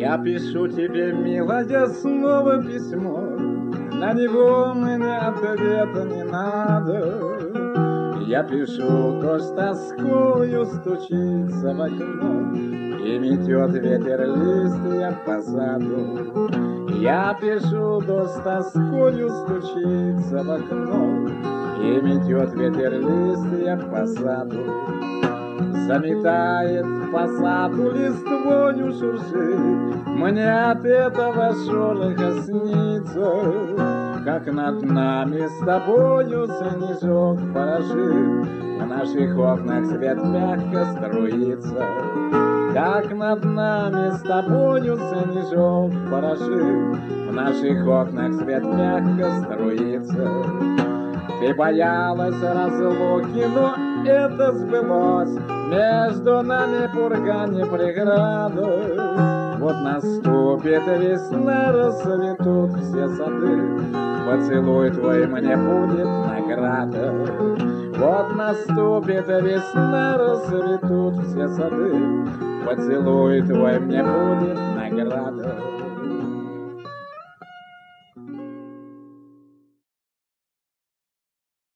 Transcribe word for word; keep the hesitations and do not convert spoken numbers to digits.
Я пишу тебе, милая, снова письмо, на него мне ответа не надо. Я пишу, дождь тоскою стучится в окно, и метет ветер листья по саду. Я пишу, дождь тоскою стучится в окно, и метет ветер листья по саду. Заметает по саду листвою шуршит, мне от этого шороха снится, как над нами с тобою снежок порошит, в наших окнах свет мягко струится. Как над нами с тобою снежок порошит, в наших окнах свет мягко струится. Ты боялась разлуки, но это сбылось, между нами пурга не преграда. Вот наступит весна, расцветут все сады, поцелуй твой мне будет награда. Вот наступит весна, расцветут все сады, поцелуй твой мне будет награда.